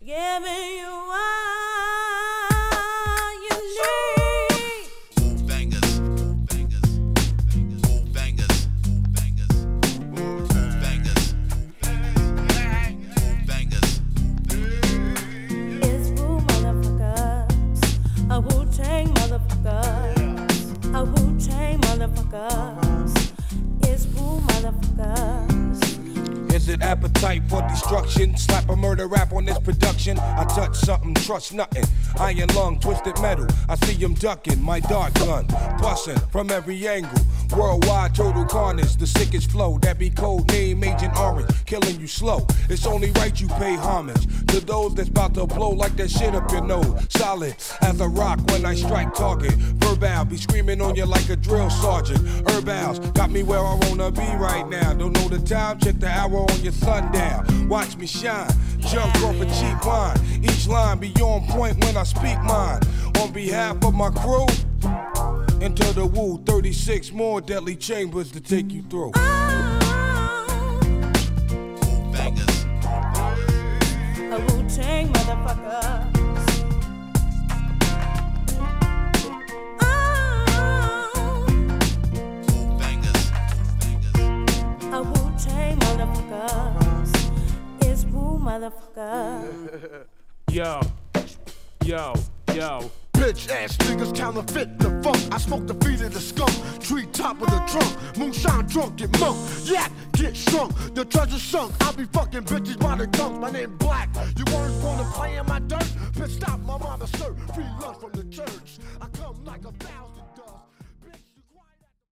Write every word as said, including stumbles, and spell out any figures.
giving you all you need. Move bangers, bangers, bangers, move bangers, bangers, move bangers, bangers. It's Wu motherfuckers, a Wu-Tang motherfuckers, a Wu-Tang motherfuckers. It's Wu motherfuckers. Is it appetite for destruction? Slap a murder rap on this production. I touch something, trust nothing. Iron lung, twisted metal. I see him ducking, my dart gun busting from every angle. Worldwide total carnage, the sickest flow. That be code name Agent Orange, killing you slow. It's only right you pay homage to those that's about to blow like that shit up your nose. Solid as a rock when I strike target. Verbal be screaming on you like a drill sergeant. Herbals got me where I wanna be right now. Don't know the time, check the hour on your sundown. Watch me shine, jump off a cheap wine. Each line be on point when I speak mine. On behalf of my crew, enter the Wu, thirty-six more deadly chambers to take you through. Bangers. A Wu-Tang motherfucker. Bangers. Bangers. A Wu-Tang motherfuckers. It's Wu motherfucker. Yo, yo, yo. Bitch ass niggas counterfeit the funk. I smoke the feet of the skunk, tree top of the trunk. Moonshine drunk, get monk, yak, get shrunk. The treasure sunk, I be fucking bitches by the gunk. My name Black, you weren't gonna play in my dirt. Bitch stop, my mama serve free lunch from the church. I come like a thousand.